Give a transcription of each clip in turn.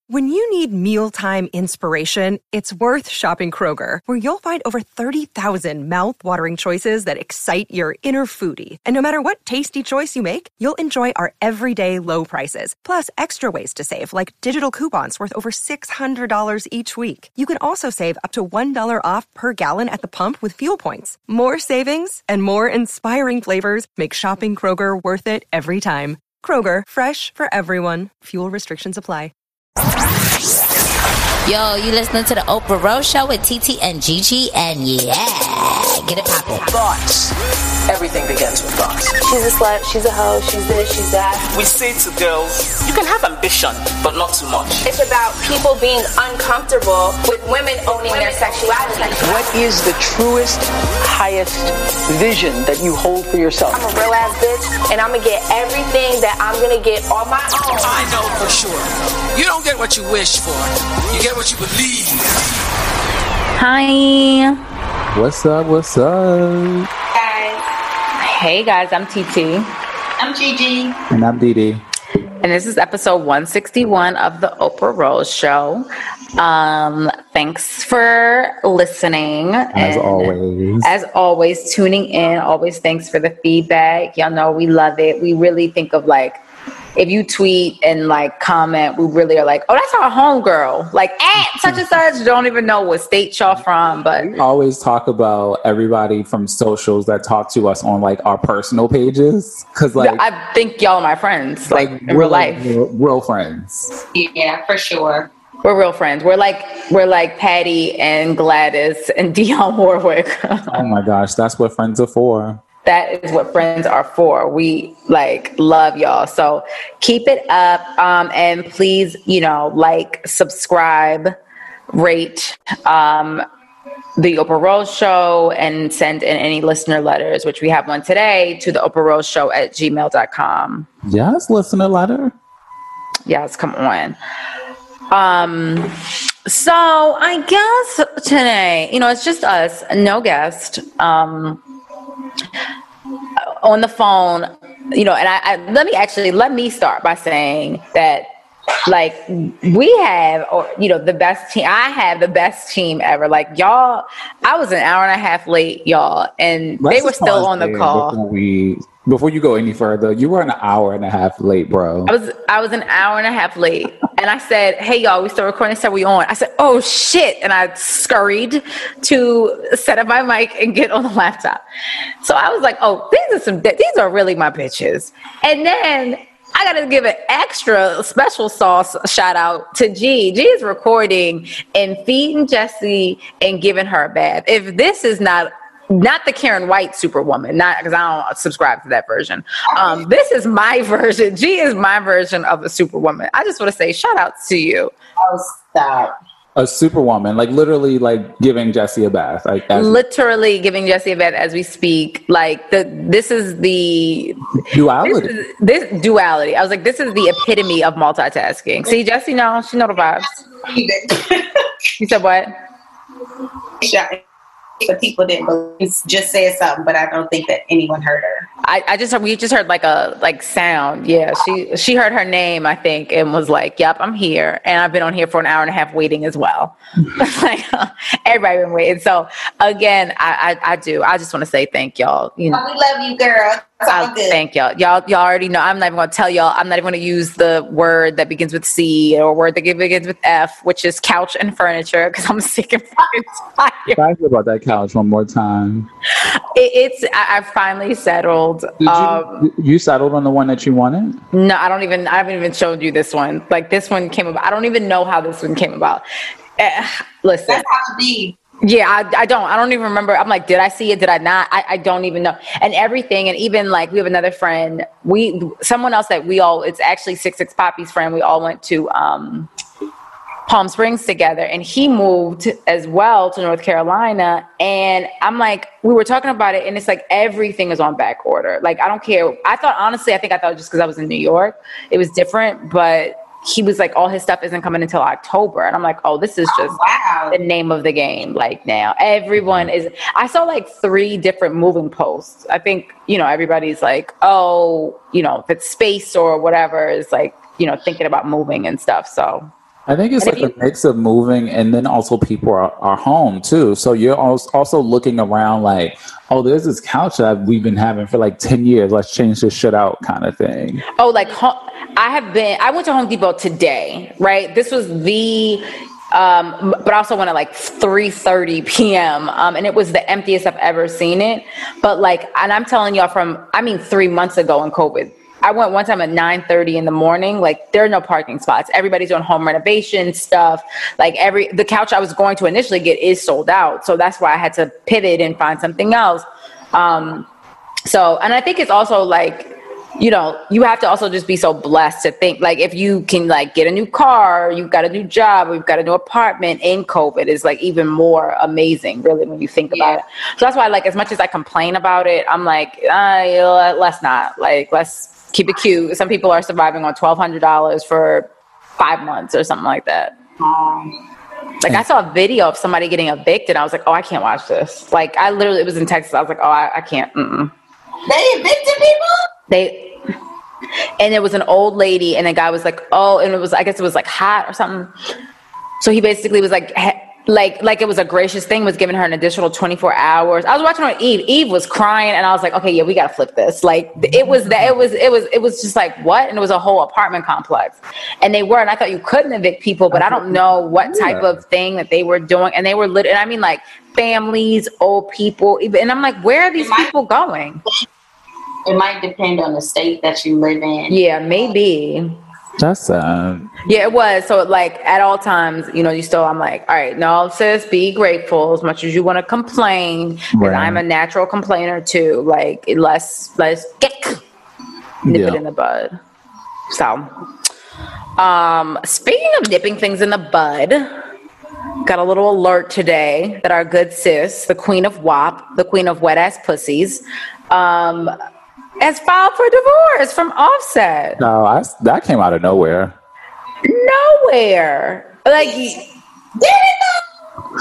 When you need mealtime inspiration, it's worth shopping Kroger, where you'll find over 30,000 mouth-watering choices that excite your inner foodie. And no matter what tasty choice you make, you'll enjoy our everyday low prices, plus extra ways to save, like digital coupons worth over $600 each week. You can also save up to $1 off per gallon at the pump with fuel points. More savings and more inspiring flavors make shopping Kroger worth it every time. Kroger, fresh for everyone. Fuel restrictions apply. Yo, you listening to the Oprah Rose Show with TT and Gigi, and yeah, get it poppin'. Thoughts. Everything begins with thoughts. She's a slut, she's a hoe, she's this, she's that. We say to girls, you can have ambition, but not too much. It's about people being uncomfortable with women owning their sexuality. What is the truest, highest vision that you hold for yourself? I'm a real ass bitch, and I'm gonna get everything that I'm gonna get on my own. I know for sure. You don't get what you wish for. You get what you believe. Hi. What's up? What's up? Hey guys, I'm TT. I'm Gigi. And I'm Dee. And this is episode 161 of the Oprah Rose Show. Thanks for listening. As always, tuning in. Always thanks for the feedback. Y'all know we love it. We really think of if you tweet and comment, we really are oh, that's our homegirl. Such and such, don't even know what state y'all from, but we always talk about everybody from socials that talk to us on our personal pages. Cause I think y'all are my friends, in real life. Real friends. Yeah, for sure. We're real friends. We're like Patty and Gladys and Dionne Warwick. Oh my gosh, that's what friends are for. That is what friends are for. We love y'all. So keep it up. And please, subscribe, rate, the Oprah Rose Show, and send in any listener letters, which we have one today, to the Oprah Rose Show at gmail.com. Yes, listener letter. Yes, come on. So I guess today, it's just us, no guest. On the phone, and I let me start by saying that we have, the best team. I have the best team ever. Y'all, I was an hour and a half late, y'all, and they were still on the call. Before you go any further, you were an hour and a half late, bro. I was an hour and a half late. And I said, hey, y'all, we still recording. They said, we on. I said, oh, shit. And I scurried to set up my mic and get on the laptop. So I was like, oh, these are really my bitches. And then I got to give an extra special sauce shout out to G. G is recording and feeding Jessie and giving her a bath. If this is not the Karen White Superwoman, not because I don't subscribe to that version. This is my version. G is my version of a Superwoman. I just want to say shout out to you. Oh, stop. A Superwoman, literally giving Jessie a bath. Literally giving Jessie a bath as we speak. This is the duality. This duality. I was like, this is the epitome of multitasking. See, Jessie, no, she know the vibes. You said what? But people didn't believe, just said something, but I don't think that anyone heard her. We just heard a sound. Yeah, she heard her name, I think, and was like, "Yep, I'm here," and I've been on here for an hour and a half waiting as well. Everybody been waiting. So again, I just want to say thank y'all. We love you, girl. It's all good. Thank y'all. Y'all already know. I'm not even going to tell y'all. I'm not even going to use the word that begins with C or a word that begins with F, which is couch and furniture, because I'm sick and fucking tired. Talk about that couch one more time. I finally settled. You settled on the one that you wanted? No, I haven't even showed you this one. This one came about. I don't even know how this one came about. Listen. That's how it be. Yeah, I don't even remember. I'm like, did I see it? Did I not? I don't even know. And everything. And even we have another friend, someone else that it's actually 66 Poppy's friend. We all went to Palm Springs together, and he moved as well to North Carolina. And I'm like, we were talking about it, and it's everything is on back order. I don't care. I thought just because I was in New York, it was different, but he was all his stuff isn't coming until October. And I'm like, oh, this is just the name of the game. Now everyone is, I saw 3 different moving posts. I think, everybody's if it's space or whatever is thinking about moving and stuff. So I think it's like a mix of moving and then also people are home too. So you're also looking around like, oh, there's this couch that we've been having for like 10 years. Let's change this shit out kind of thing. Oh, like I went to Home Depot today, right? This was but I also went at like 3:30 p.m. And it was the emptiest I've ever seen it. But like, and I'm telling y'all 3 months ago in COVID, I went one time at 9:30 in the morning. Like, there are no parking spots. Everybody's doing home renovation stuff. Like, the couch I was going to initially get is sold out. So that's why I had to pivot and find something else. And I think it's also like, you know, you have to also just be so blessed to think, like, if you can like get a new car, you've got a new job, or you've got a new apartment in COVID is like even more amazing, really, when you think about it. So that's why, like, as much as I complain about it, I'm like, let's not. Like, let's keep it cute. Some people are surviving on $1,200 for 5 months or something like that. Like, I saw a video of somebody getting evicted. I was like, oh, I can't watch this. Like, it was in Texas. I was like, oh, I can't. They evicted people? And it was an old lady, and the guy was like, oh, and I guess it was like hot or something. So he basically was like it was a gracious thing, was giving her an additional 24 hours. I was watching on Eve. Eve was crying, and I was like, okay, yeah, we got to flip this. Like, it was just like, what? And it was a whole apartment complex. And I thought you couldn't evict people, but I don't know what type of thing that they were doing. And they were and I mean, like, families, old people. And I'm like, where are these people going? It might depend on the state that you live in. Yeah, maybe. That's sad. Yeah, it was. So, like, at all times, you know, I'm like, all right, no, sis, be grateful as much as you want to complain. Right. And I'm a natural complainer too. Like, let's nip it in the bud. So, speaking of nipping things in the bud, got a little alert today that our good sis, the queen of WAP, the queen of wet ass pussies, has filed for divorce from Offset. No, that came out of nowhere. Nowhere. Like, did it though?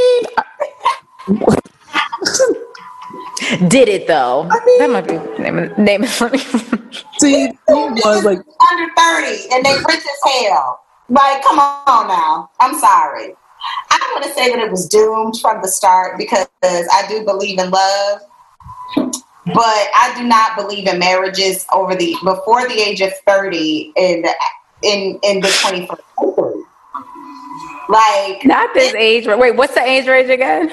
Did it though? That might be the name of it. See, he was like under 30 and they rich as hell. Like, come on now. I'm sorry. I don't want to say that it was doomed from the start, because I do believe in love. But I do not believe in marriages before the age of 30 in the 21st century. Like, not this age. Wait, what's the age range again?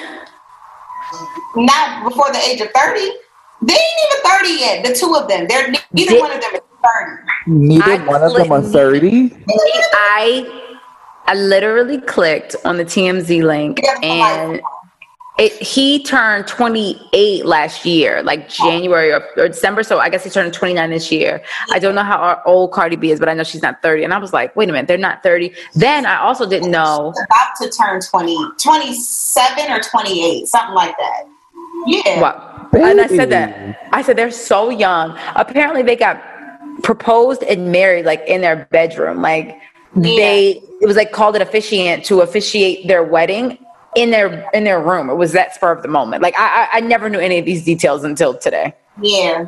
Not before the age of 30. They ain't even 30 yet. The two of them. Neither one of them is 30. Neither one of them are 30. I literally clicked on the TMZ link, and he turned 28 last year, like January or December. So I guess he's turning 29 this year. I don't know how old Cardi B is, but I know she's not 30. And I was like, wait a minute, they're not 30. Then I also didn't know. She's about to turn 27 or 28, something like that. Yeah. Wow. And I said that. I said, they're so young. Apparently they got proposed and married like in their bedroom. Like it was like called an officiant to officiate their wedding in their room. It was that spur of the moment. Like I never knew any of these details until today. Yeah.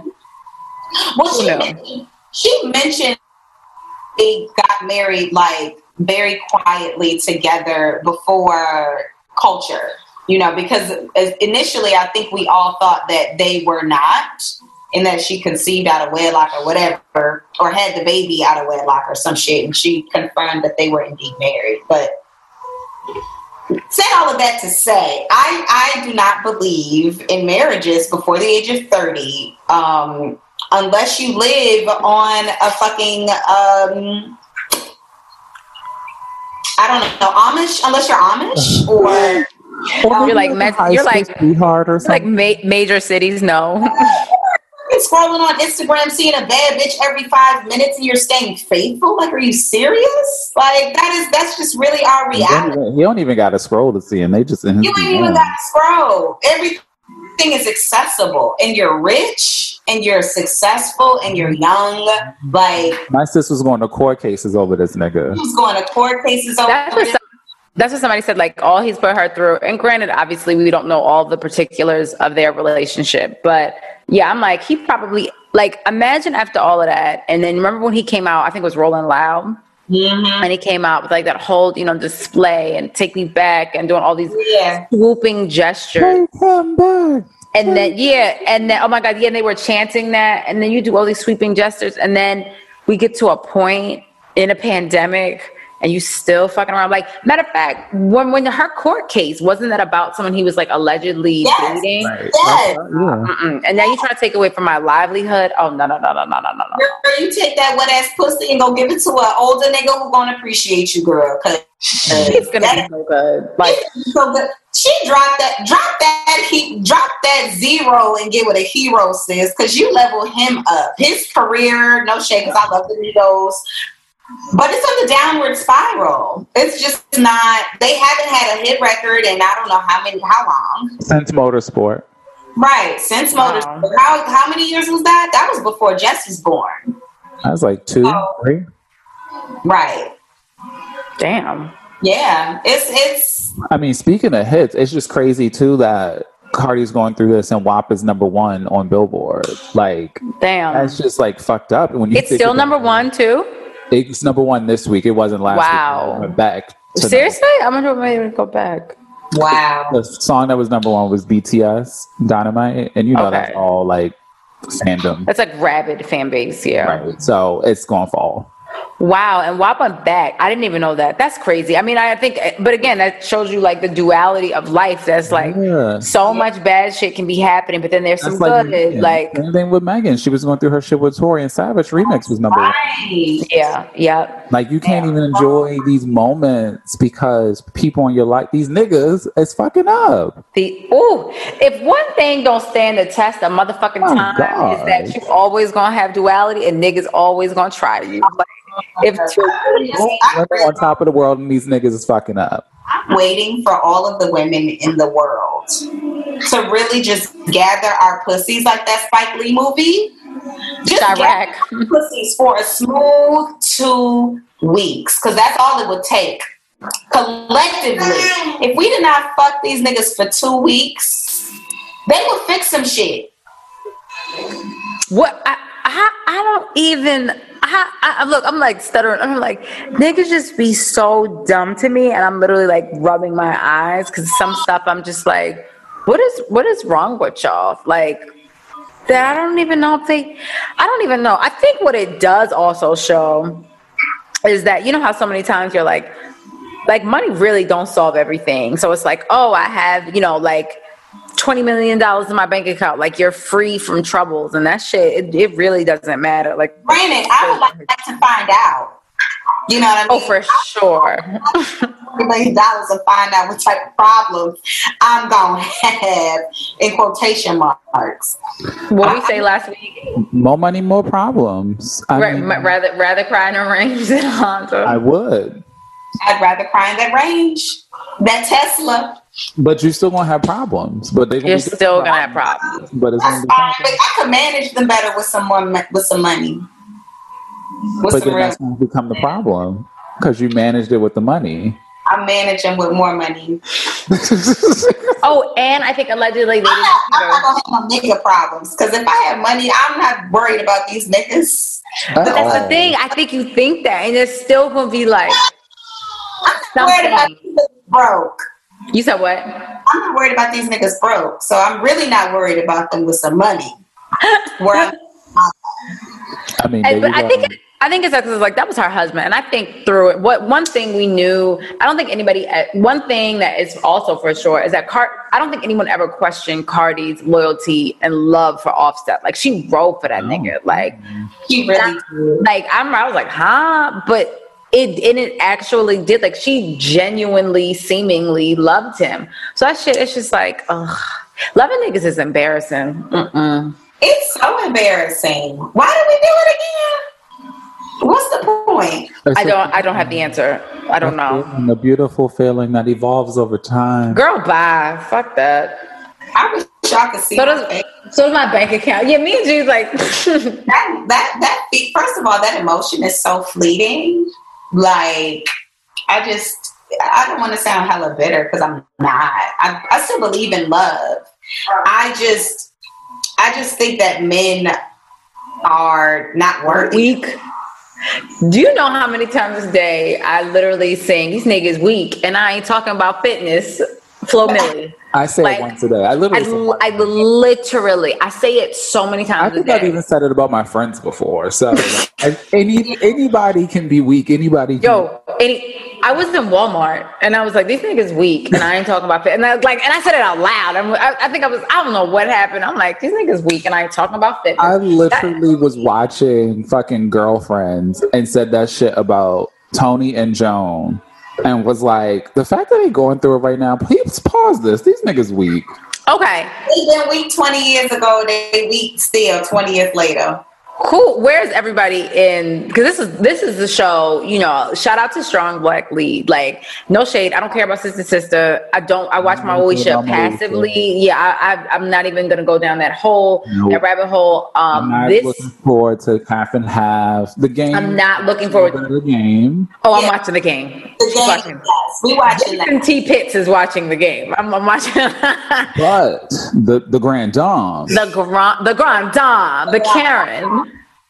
Well, she mentioned they got married like very quietly together before Culture, you know, because initially I think we all thought that they were not, and that she conceived out of wedlock or whatever, or had the baby out of wedlock or some shit, and she confirmed that they were indeed married. But said all of that to say, I do not believe in marriages before the age of 30, unless you live on a fucking, I don't know, Amish, unless you're Amish, or you're like sweetheart or something. Like major cities, no. Scrolling on Instagram, seeing a bad bitch every 5 minutes, and you're staying faithful. Like, are you serious? Like, that's just really our reality. You don't even got to scroll to see him. They just in his. You ain't even got to scroll. Everything is accessible, and you're rich, and you're successful, and you're young. Like, my sister's going to court cases over this nigga. Who's going to court cases over this? That's what somebody said, like, all he's put her through. And granted, obviously, we don't know all the particulars of their relationship. But, yeah, I'm like, he probably, like, imagine after all of that. And then remember when he came out, I think it was Rolling Loud? And he came out with like that whole, display and Take Me Back and doing all these swooping gestures. And then, oh my God, and they were chanting that. And then you do all these sweeping gestures. And then we get to a point in a pandemic and you still fucking around. Like, matter of fact, when her court case, wasn't that about someone he was like allegedly dating? Right. Yes. And now you trying to take away from my livelihood? Oh, no. Girl, you take that wet ass pussy and go give it to an older nigga who gonna appreciate you, girl. Cause it's gonna be so good. Like, so good. She drop that zero and get what a hero says, because you level him up. His career, no shade, because I love the Migos. But it's on the downward spiral. It's just not. They haven't had a hit record in I don't know how long since Motorsport. Right, since Motorsport. How many years was that? That was before Jess was born. That was like 2, 3. Right. Damn. Yeah, it's. I mean, speaking of hits, it's just crazy too that Cardi's going through this and WAP is number 1 on Billboard. Like, damn, that's just like fucked up. When it's still number 1 too. It's number 1 this week. It wasn't last week. It went back. Seriously? I'm gonna go back. Wow. The song that was number 1 was BTS Dynamite, and that's all like fandom. That's like rabid fan base, yeah. Right. So it's gonna fall. Wow, and WAP went back. I didn't even know that. That's crazy. I mean, I think, but again, that shows you like the duality of life. That's like so much bad shit can be happening, but then there's some good. Like same thing with Megan. She was going through her shit with Tori and Savage. Remix was number 1. Yeah. Like you can't even enjoy these moments because people in your life, these niggas, is fucking up. If one thing don't stand the test of motherfucking time is that you always gonna have duality and niggas always gonna try you. Like, if women on top of the world and these niggas is fucking up. I'm waiting for all of the women in the world to really just gather our pussies like that Spike Lee movie. Just gather our pussies for a smooth 2 weeks, because that's all it would take. Collectively, if we did not fuck these niggas for 2 weeks, they would fix some shit. What? I don't even. Look, I'm like stuttering. I'm like, niggas just be so dumb to me, and I'm literally like rubbing my eyes because some stuff I'm just like, what is wrong with y'all? Like, that I don't even know if they. I don't even know. I think what it does also show is that, you know how so many times you're like money really don't solve everything. So it's like, oh, I have, like $20 million in my bank account. Like, you're free from troubles, and that shit, it really doesn't matter. Like, granted, I would like to find out. You know what I mean? Oh, for sure. $20 million and find out what type of problems I'm gonna have, in quotation marks. What we say last week? More money, more problems. Rather cry in a range than Honda. I would. I'd rather cry in that range than Tesla. But you're still gonna have problems. But you're still gonna have problems. But it's gonna be fine. But I could manage them better with some money. But then that's gonna become the problem because you managed it with the money. I'm managing with more money. Oh, and I think allegedly they I'm not gonna have no nigga problems, because if I have money, I'm not worried about these niggas. But that's the thing. I think you think that, and it's still gonna be like, I'm not worried about these niggas broke. You said what? I'm not worried about these niggas broke, so I'm really not worried about them with some money. I mean, but I think it's like that was her husband, and I think through it, one thing we knew, I don't think anybody. One thing that is also for sure is that I don't think anyone ever questioned Cardi's loyalty and love for Offset. Like, she rode for that nigga. Like, he really did. Like, I was like, huh? But it actually did. Like, she genuinely, seemingly loved him. So that shit, it's just like, ugh. Loving niggas is embarrassing. Mm-mm. It's so embarrassing. Why did we do it again? What's the point? I don't have the answer. I don't know. And the beautiful feeling that evolves over time. Girl, bye. Fuck that. I wish y'all could see. So does my bank account. Yeah, me and G's like that. First of all, that emotion is so fleeting. Like, I don't want to sound hella bitter, because I'm not. I still believe in love. I just think that men are not worthy. Weak. Do you know how many times a day I literally sing, these niggas weak, and I ain't talking about fitness, Flo Milli. I say it once a day. I literally I say it so many times I think I've even said it about my friends before. So anybody can be weak. Anybody can. I was in Walmart and I was like, these niggas weak, and I ain't talking about fit. And I said it out loud. I don't know what happened. I'm like, these niggas weak, and I ain't talking about fitness. I literally was watching fucking Girlfriends and said that shit about Tony and Joan, and was like, the fact that they going through it right now, please pause this. These niggas weak. Okay. They been weak 20 years ago. They weak still 20 years later. Cool. Where's everybody in? Because this is the show. You know, shout out to Strong Black Lead. Like, no shade. I don't care about Sister. I watch my Moesha passively. Yeah, I'm not even gonna go down that that rabbit hole. I'm not looking forward to half and half. The game. I'm not looking forward to the game. Oh, I'm watching the game. The game. Yes, we watching that. T. Pitts is watching the game. I'm watching. But the Grand Dame. The Grand Dame. The Karen.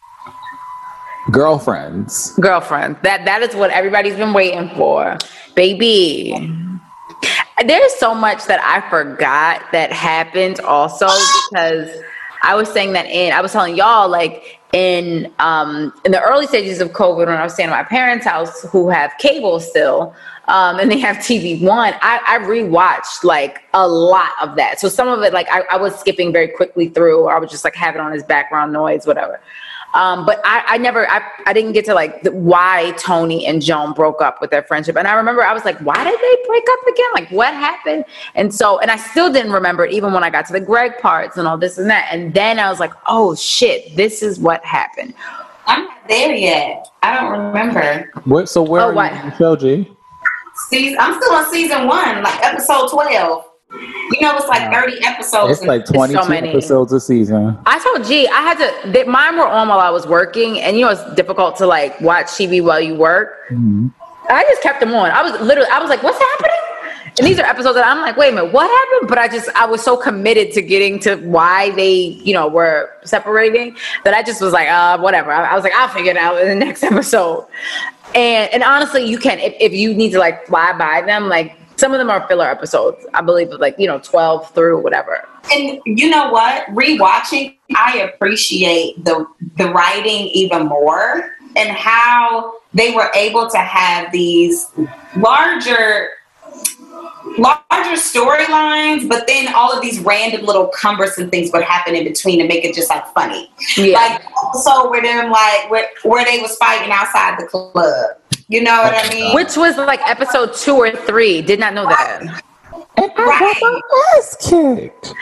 Girlfriends. That is what everybody's been waiting for, baby. There's so much that I forgot that happened also, because I was saying that I was telling y'all, like, in the early stages of COVID, when I was staying at my parents' house, who have cable still, and they have TV One, I rewatched like a lot of that. So some of it, like, I was skipping very quickly through, or I would just like have it on as background noise, whatever. But I didn't get to like why Tony and Joan broke up with their friendship. And I remember I was like, why did they break up again? Like, what happened? And I still didn't remember it even when I got to the Greg parts and all this and that. And then I was like, oh shit, this is what happened. I'm not there yet. I don't remember. Where are you in the show, G? I'm still on season 1, like episode 12. You know, it's like 30 episodes. It's like 22 episodes a season. I told G, I had to, mine were on while I was working, and you know, it's difficult to like watch TV while you work. Mm-hmm. I just kept them on. I was like, what's happening? And these are episodes that I'm like, wait a minute, what happened? But I was so committed to getting to why they, you know, were separating, that I just was like, whatever. I was like, I'll figure it out in the next episode. And honestly, you can, if you need to like fly by them, like, some of them are filler episodes, I believe, like, you know, 12 through whatever. And you know what? Rewatching, I appreciate the writing even more, and how they were able to have these larger storylines, but then all of these random little cumbersome things would happen in between to make it just like funny. Yeah. Like, so where them like where they was fighting outside the club. You know what I mean? Which was like episode 2 or 3. Did not know that. And I got my ass kicked.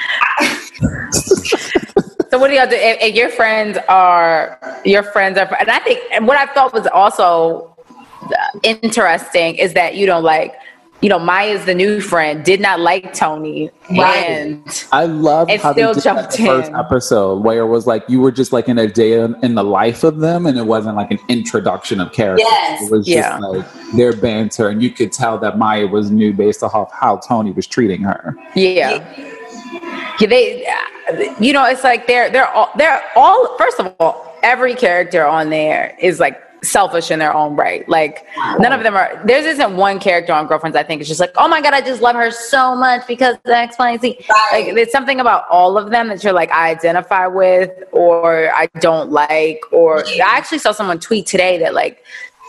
So what do y'all do? If your friends are, and I think, and what I thought was also interesting is that, you know, like, you know, Maya's the new friend, did not like Tony. Right. And I love how they did that the first episode, where it was like you were just like in a day in the life of them, and it wasn't like an introduction of characters. Yes. It was just like their banter, and you could tell that Maya was new based off how Tony was treating her. Yeah. They, you know, it's like they're all, first of all, every character on there is like selfish in their own right. Like, none of them are, there isn't one character on Girlfriends I think it's just like, oh my god, I just love her so much because X, Y, and Z. Like, there's something about all of them that you're like, I identify with, or I don't like, or I actually saw someone tweet today that like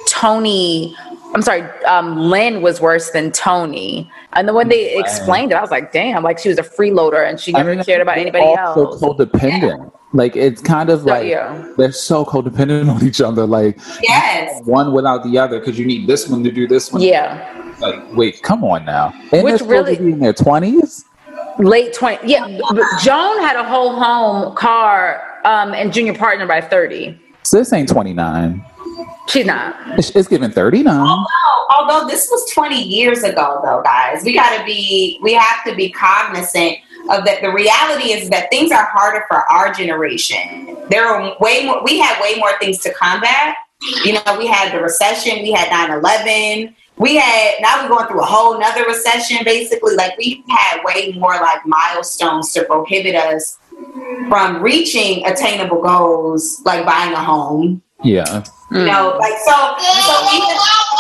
Lynn was worse than Tony. And then when they explained it, I was like, damn, like she was a freeloader and she never cared about anybody else. So codependent. Yeah. Like, it's kind of like they're so codependent on each other. Like, one without the other, because you need this one to do this one. Yeah. Like, wait, come on now. And which really in their 20s? Late 20s. Yeah. Joan had a whole home, car, and junior partner by 30. Sis ain't 29. She's not. It's giving 39. Although this was 20 years ago, though, guys, we have to be cognizant of that. The reality is that things are harder for our generation. There are we had way more things to combat. You know, we had the recession, we had 9/11, now we're going through a whole nother recession, basically. Like, we had way more like milestones to prohibit us from reaching attainable goals, like buying a home. Yeah. You know, like so even.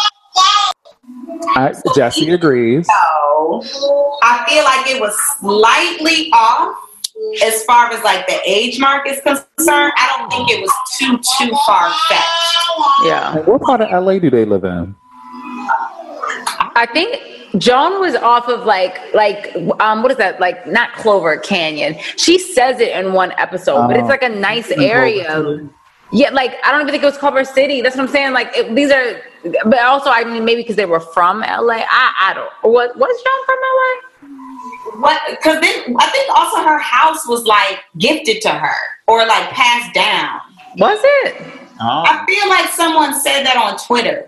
Jesse agrees. So I feel like it was slightly off as far as like the age mark is concerned. I don't think it was too far fetched. Yeah. What part of LA do they live in? I think Joan was off of like what is that, like not Clover Canyon. She says it in one episode, but it's like a nice area. Yeah, like I don't even think it was Culver City. That's what I'm saying. Like these are, but also I mean maybe because they were from LA. I don't. Was Joan from LA? What? Because then I think also her house was like gifted to her or like passed down. Was it? Oh. I feel like someone said that on Twitter.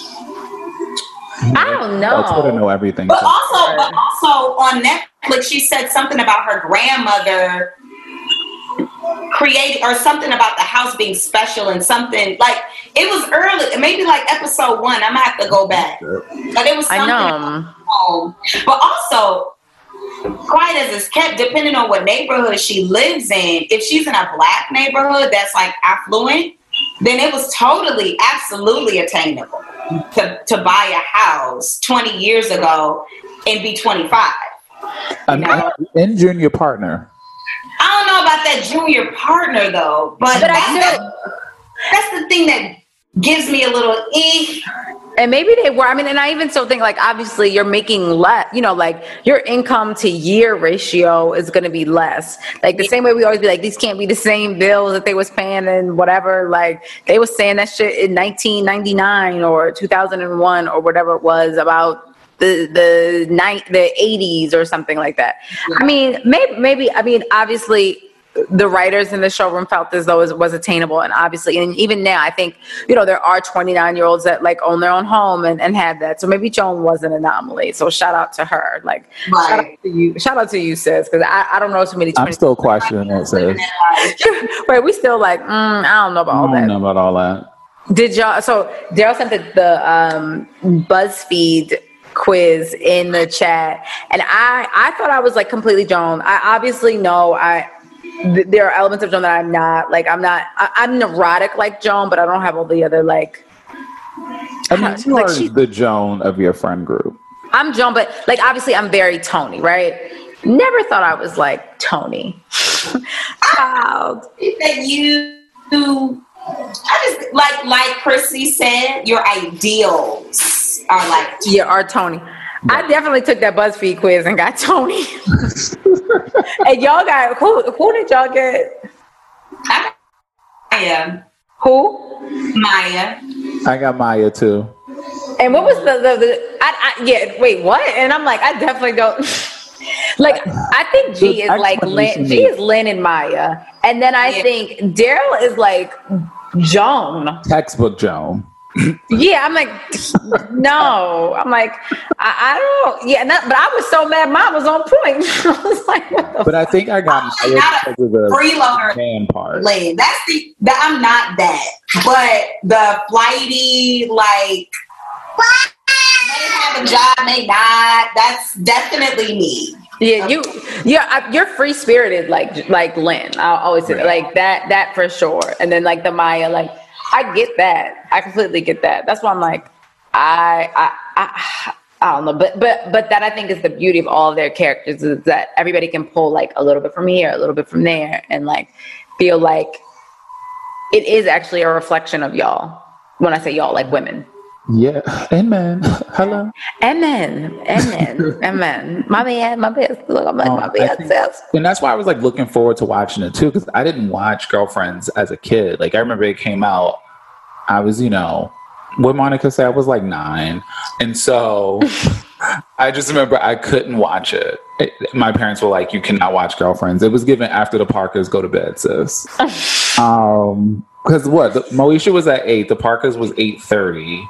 I don't know. Twitter know everything. But also on Netflix, she said something about her grandmother creating or something about the house being special and something like it was early, maybe like episode 1. I'm gonna have to go back, but it was something. I know. Home. But also, quiet as it's kept, depending on what neighborhood she lives in. If she's in a black neighborhood that's like affluent, then it was totally, absolutely attainable to buy a house 20 years ago and be 25. In junior partner. I don't know about that junior partner though, but that's the thing that gives me a little And maybe they were. I mean, and I even still think like obviously you're making less. You know, like your income to year ratio is going to be less. Like the same way we always be like these can't be the same bills that they was paying and whatever. Like they was saying that shit in 1999 or 2001 or whatever it was about the 80s or something like that. Yeah. I mean, maybe. I mean, obviously. The writers in the showroom felt as though it was attainable, and obviously, and even now, I think there are 29-year-olds that like own their own home and have that. So maybe Joan was an anomaly. So shout out to her, like shout out to you, sis, because I don't know too many. I'm still questioning it, sis. Wait, we still like I don't know about all that. I don't know about all that. Did y'all? So Daryl sent the BuzzFeed quiz in the chat, and I thought I was like completely Joan. I obviously know there are elements of Joan that I'm not. Like, I'm neurotic like Joan, but I don't have all the other, like... I mean, you are the Joan of your friend group. I'm Joan, but, like, obviously I'm very Tony, right? Never thought I was, like, Tony. Child. That I just, like Chrissy said, your ideals are, like... Yeah, are Tony. I definitely took that BuzzFeed quiz and got Tony. And y'all got who did y'all get? Maya. Who? Maya. I got Maya too. And what was wait, what? And I'm like, I definitely don't. Like, I think G is like Lynn. G is Lynn and Maya, and then I think Daryl is like Joan. Textbook Joan. Yeah, I'm like, no. I'm like, I don't. Yeah, but I was so mad. Mine was on point. I was like, what the but I think I got the freeloader man part. Lane. That I'm not that, but the flighty like may have a job, may not. That's definitely me. Yeah, you're free spirited like Lynn. I'll always say like that for sure. And then like the Maya, like. I get that. I completely get that. That's why I'm like, I don't know, but that I think is the beauty of all of their characters is that everybody can pull like a little bit from here, a little bit from there, and like feel like it is actually a reflection of y'all. When I say y'all, like women. Yeah, amen. Hello. Amen. My man. Look, I'm like my man. And that's why I was like looking forward to watching it too, because I didn't watch Girlfriends as a kid. Like I remember it came out. I was, what Monica said, I was like 9, and so I just remember I couldn't watch it. My parents were like, "You cannot watch Girlfriends." It was given after the Parkers go to bed, sis. Because Moesha was at 8, the Parkers was 8:30.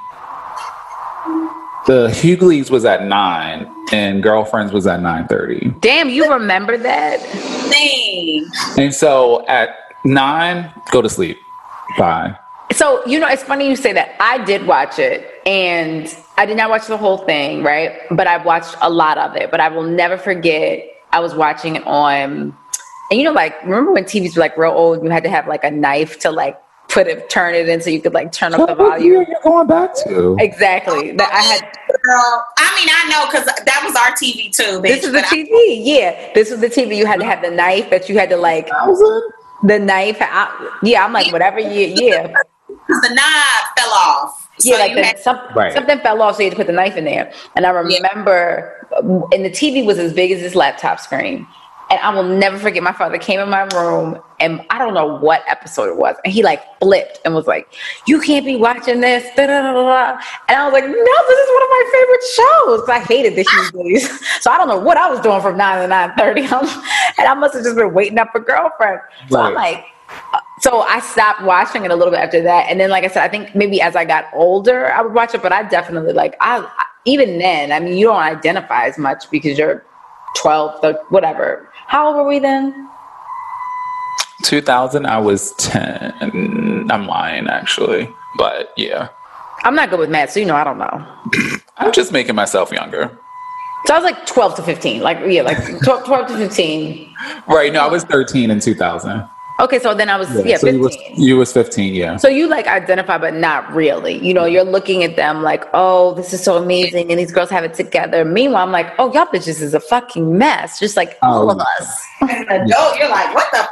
The Hughleys was at 9, and Girlfriends was at 9:30. Damn, you remember that? Dang. And so at 9, go to sleep. Bye. So, it's funny you say that. I did watch it, and I did not watch the whole thing, right? But I've watched a lot of it. But I will never forget, I was watching it on, and like, remember when TVs were like real old, you had to have like a knife to like turn it in so you could like turn up the volume. You're going back to exactly that I had. Girl, I mean, I know because that was our TV too. Bitch, this is the TV. Yeah, this was the TV. You had to have the knife that you had to like. The knife. I'm like whatever. Yeah. The knife fell off. Yeah, so like something fell off, so you had to put the knife in there. And I remember, and the TV was as big as this laptop screen. And I will never forget, my father came in my room, and I don't know what episode it was, and he like flipped and was like, "You can't be watching this." Da, da, da, da. And I was like, "No, this is one of my favorite shows." I hated the Hughes. So I don't know what I was doing from 9 to 9:30, and I must have just been waiting up for girlfriend. So I'm like. So I stopped watching it a little bit after that. And then, like I said, I think maybe as I got older, I would watch it. But I definitely, even then, I mean, you don't identify as much because you're 12, whatever. How old were we then? 2000, I was 10. I'm lying, actually. But, yeah. I'm not good with math, so I don't know. I'm just making myself younger. So I was like 12 to 15. Like 12 to 15. Right. No, I was 13 in 2000. Okay, so then I was, so 15. You was 15, yeah. So you like identify, but not really. You're looking at them like, oh, this is so amazing, and these girls have it together. Meanwhile, I'm like, oh, y'all bitches is a fucking mess, just like all of us. As an adult, you're like, what the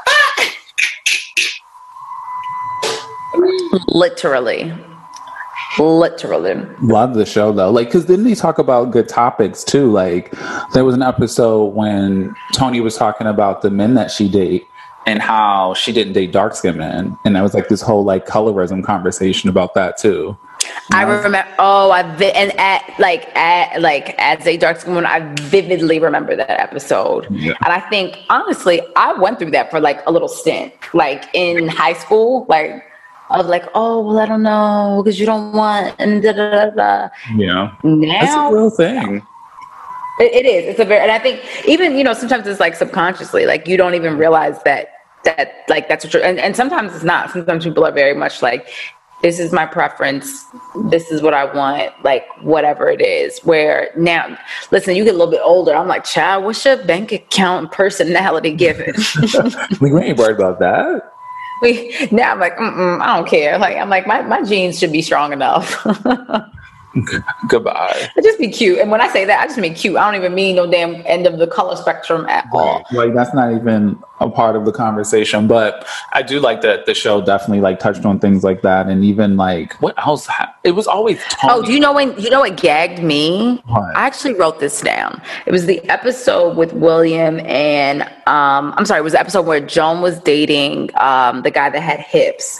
fuck? Literally. Love the show though, because then they talk about good topics too. Like there was an episode when Tony was talking about the men that she date. And how she didn't date dark skinned men, and there was like this whole like colorism conversation about that too. I remember. As a dark skinned woman, I vividly remember that episode. Yeah. And I think honestly, I went through that for like a little stint, like in high school, like. I was like, oh, well, I don't know, because you don't want, and da da da da. Yeah. Now, it's a real thing. It is. It's a very, and I think even, sometimes it's like subconsciously, like you don't even realize that like that's what you're, and sometimes it's not. Sometimes people are very much like, this is my preference. This is what I want, like whatever it is. Where now, listen, you get a little bit older. I'm like, child, what's your bank account and personality given? We ain't worried about that. Now I'm like, I don't care. Like, I'm like, my genes should be strong enough. Goodbye. I just be cute. And when I say that, I just mean cute. I don't even mean no damn end of the color spectrum at all. Like that's not even a part of the conversation. But I do like that the show definitely like touched on things like that. And even like what else? It was always Tony. Oh, do you know what gagged me? What? I actually wrote this down. It was the episode with William and it was the episode where Joan was dating the guy that had hips.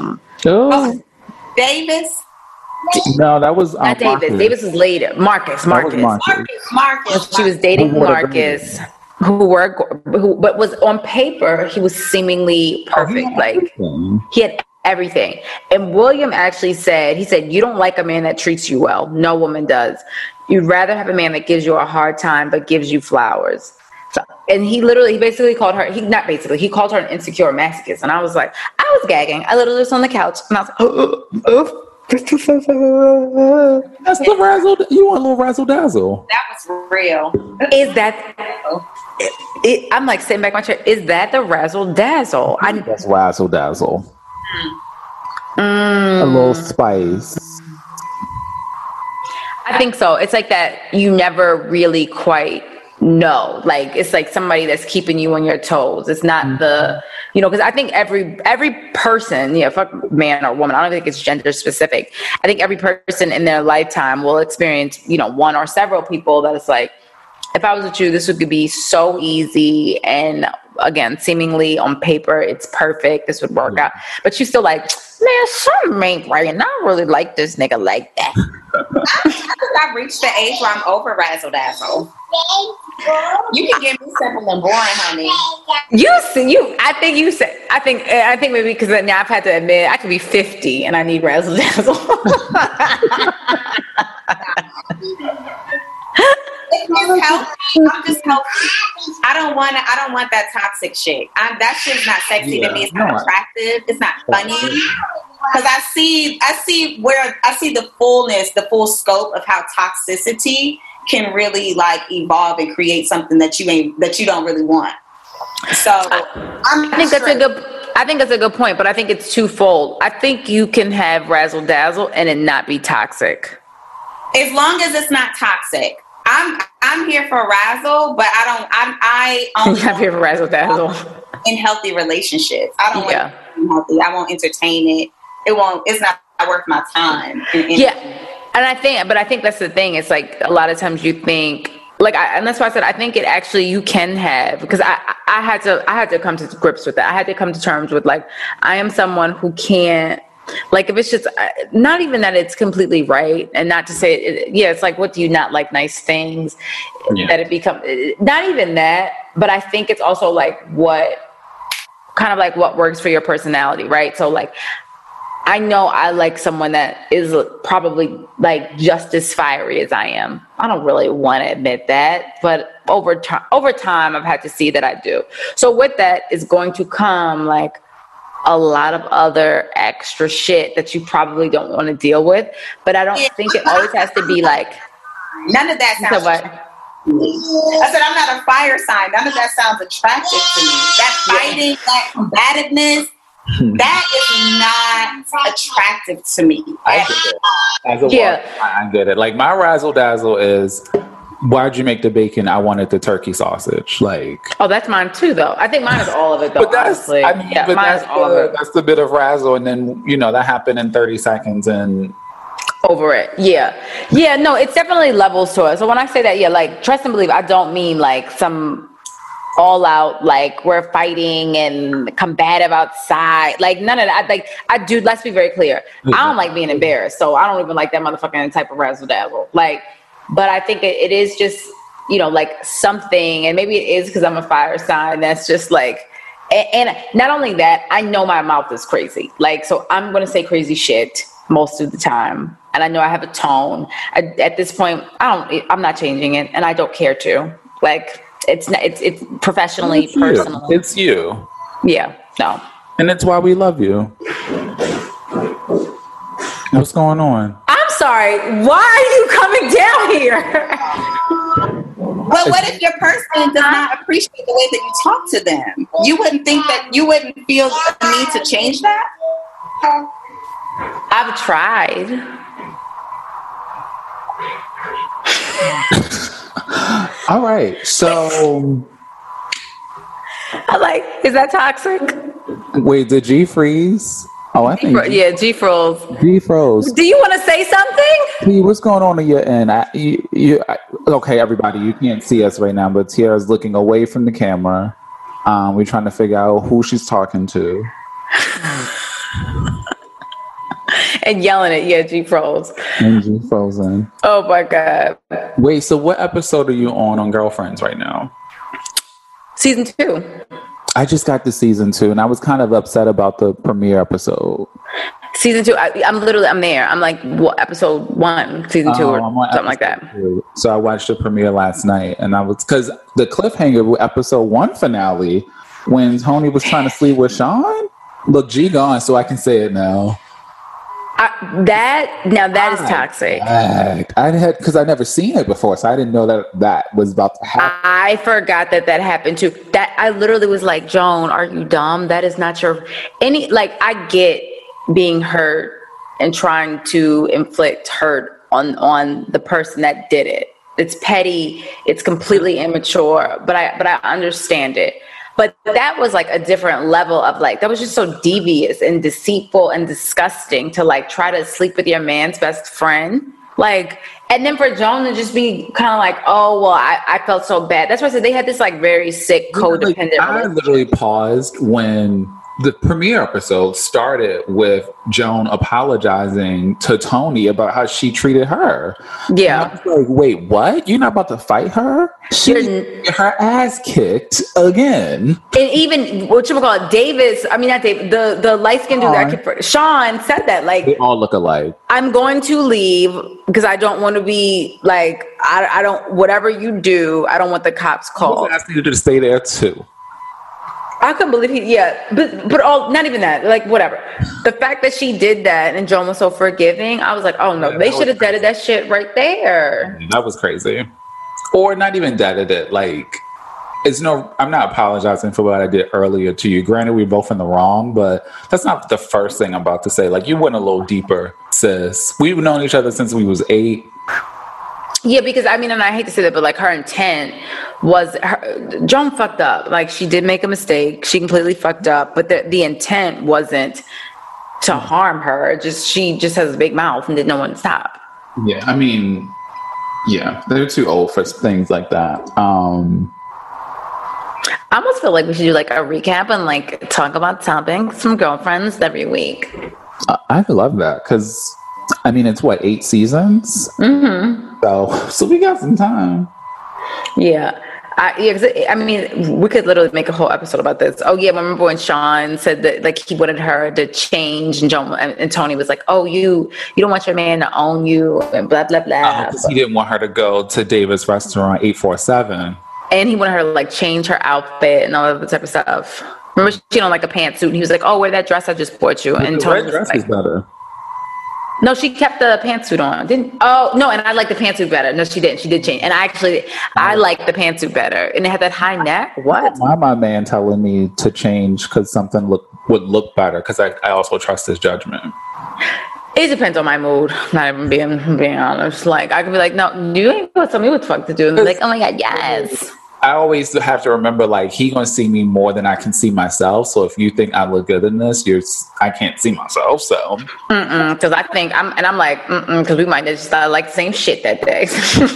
Davis. No, that was not Davis. Marcus. Davis was later. Marcus. She was dating Marcus, who was on paper he was seemingly perfect. He had everything. And William actually said, you don't like a man that treats you well. No woman does. You'd rather have a man that gives you a hard time but gives you flowers. So, and he basically called her. He called her an insecure masochist. And I was like, I was gagging. I literally was on the couch and I was like, That's the razzle. You want a little razzle dazzle? That was real. Is that? I'm like sitting back in my chair. Is that the razzle dazzle? That's razzle dazzle. A little spice. I think so. It's like that. You never really quite know. Like it's like somebody that's keeping you on your toes. It's not because I think every person, fuck man or woman, I don't think it's gender specific. I think every person in their lifetime will experience, one or several people that it's like, if I was with you, this would be so easy. And again, seemingly on paper, it's perfect. This would work out. But you still like, man, something ain't right. And I don't really like this nigga like that. I reached the age where I'm over razzle dazzle. You can get me simple and boring, honey. I think maybe because now I've had to admit I could be 50 and I need razzle dazzle. I'm just healthy. I don't want that toxic shit. That shit's not sexy to me. It's not attractive. It's not funny. Because I see the fullness, the full scope of how toxicity can really like evolve and create something that you don't really want. So I think I think that's a good point, but I think it's twofold. I think you can have razzle dazzle and it not be toxic. As long as it's not toxic. I'm here for razzle, but I only I'm here for razzle dazzle. In healthy relationships. I don't want to be healthy. I won't entertain it. It's not worth my time. And I think that's the thing. It's like a lot of times you think like, and that's why I said, I think it actually, you can have, because I had to come to grips with that. I had to come to terms with like, I am someone who can't, like, if it's just not even that it's completely right, and not to say it's like, what do you not like? Nice things that it become, not even that, but I think it's also like what works for your personality, right? So like, I know I like someone that is probably like just as fiery as I am. I don't really want to admit that, but over time, I've had to see that I do. So with that is going to come like a lot of other extra shit that you probably don't want to deal with. But I don't think it always has to be like, none of that sounds attractive to me. I said, I'm not a fire sign. None of that sounds attractive to me. That fighting, that combativeness, that is not attractive to me. I get it. I get it. Like, my razzle dazzle is, why'd you make the bacon? I wanted the turkey sausage. Like, oh, that's mine too, though. I think mine is all of it, though. But that's, honestly. That's the bit of razzle, and then that happened in 30 seconds, and over it. Yeah. No, it's definitely levels to it. So when I say that, like, trust and believe, I don't mean like some all out, like, we're fighting and combative outside, like none of that. Like, I do, let's be very clear, I don't like being embarrassed, so I don't even like that motherfucking type of razzle dazzle, like. But I think it is just, like something, and maybe it is because I'm a fire sign, that's just like, and not only that, I know my mouth is crazy, like, so I'm gonna say crazy shit most of the time, and I know I have a tone. At this point, I'm not changing it, and I don't care to. Like, it's professionally, personally. It's you. Yeah, no. And that's why we love you. What's going on? I'm sorry. Why are you coming down here? Well, what if your person does not appreciate the way that you talk to them? You wouldn't think that, you wouldn't feel the need to change that? I've tried. All right, so I like, is that toxic? Wait, did G freeze? Oh, I think G froze. G froze. Do you want to say something? P, what's going on in your end? Okay, everybody, you can't see us right now, but Tiara's looking away from the camera. We're trying to figure out who she's talking to. And yelling at G froze. And G frozen. Oh my God. Wait, so what episode are you on Girlfriends right now? Season 2. I just got to season 2, and I was kind of upset about the premiere episode. Season 2, I'm there. I'm like, what, episode 1, season 2, or something like that. 2. So I watched the premiere last night, and I was, because the cliffhanger with episode 1 finale, when Tony was trying to sleep with Sean. Look, G gone, so I can say it now. That is toxic. Because I never seen it before, so I didn't know that was about to happen. I forgot that happened too. That I literally was like, Joan, are you dumb? That is not your I get being hurt and trying to inflict hurt on the person that did it. It's petty. It's completely immature. But I understand it. But that was like a different level of like, that was just so devious and deceitful and disgusting to like try to sleep with your man's best friend. Like, and then for Joan to just be kind of like, oh, well, I felt so bad. That's why I said they had this like very sick codependent relationship. I literally paused when the premiere episode started with Joan apologizing to Tony about how she treated her. Yeah. And I was like, wait, what? You're not about to fight her? She get her ass kicked again. And even, Davis, I mean, not David, the light-skinned dude that Sean said that, like, they all look alike. I'm going to leave because I don't want to be like, I don't, whatever you do, I don't want the cops called. I was asking you to stay there too. I couldn't believe but all, not even that, like, whatever. The fact that she did that and Joan was so forgiving, I was like, oh no, they should have deaded that shit right there. That was crazy. Or not even deaded it, like, I'm not apologizing for what I did earlier to you. Granted, we're both in the wrong, but that's not the first thing I'm about to say. Like, you went a little deeper, sis. We've known each other since we was 8. Yeah, because I mean, and I hate to say that, but like her intent was, Joan fucked up. Like, she did make a mistake. She completely fucked up, but the intent wasn't to harm her. She just has a big mouth and didn't know when to stop. Yeah, I mean, yeah, they're too old for things like that. I almost feel like we should do like a recap and like talk about topics from girlfriends every week. I love that because, I mean, it's what, 8 seasons? Mm-hmm. So we got some time. Yeah. I mean, we could literally make a whole episode about this. Oh yeah, remember when Sean said that like he wanted her to change, and Tony was like, "Oh, you don't want your man to own you," and blah blah blah. Because he didn't want her to go to David's restaurant 847. And he wanted her to like change her outfit and all of that type of stuff. Remember, she don't like a pantsuit, and he was like, "Oh, wear that dress I just bought you." And the Tony red dress like, is better. No, she kept the pantsuit on. Didn't? Oh no, and I like the pantsuit better. No, she didn't. She did change, and I like the pantsuit better. And it had that high neck. What? Why my man telling me to change because something would look better? Because I also trust his judgment. It depends on my mood. Not even being honest. Like I can be like, no, you ain't gonna tell me what the fuck to do. And be like, oh my god, yes. I always have to remember, like, he gonna see me more than I can see myself. So if you think I look good in this, I can't see myself. So, because I think I'm like, because we might just like the same shit that day.